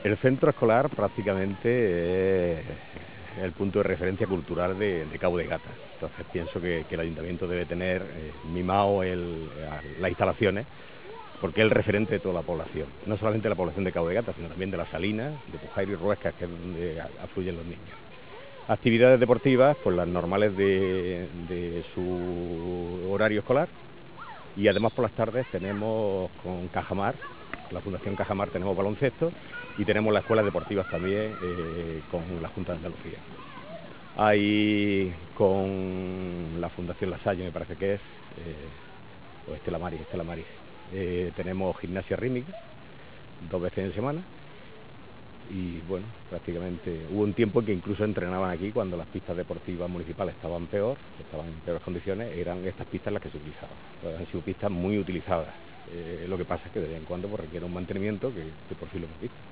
El centro escolar prácticamente es el punto de referencia cultural de Cabo de Gata. Entonces pienso que el ayuntamiento debe tener mimado las instalaciones, porque es el referente de toda la población. No solamente de la población de Cabo de Gata, sino también de las Salinas, de Pujairo y Ruescas, que es donde afluyen los niños. Actividades deportivas, pues las normales de su horario escolar, y además por las tardes tenemos con Cajamar, la Fundación Cajamar, tenemos baloncesto y tenemos las escuelas deportivas también con la Junta de Andalucía. Hay con la Fundación La Salle, me parece que es, o Estela Maris, tenemos gimnasia rítmica 2 veces en semana. Y bueno, prácticamente hubo un tiempo en que incluso entrenaban aquí cuando las pistas deportivas municipales estaban en peores condiciones, eran estas pistas las que se utilizaban. Pues han sido pistas muy utilizadas. Lo que pasa es que de vez en cuando pues, requiere un mantenimiento que por fin lo hemos visto.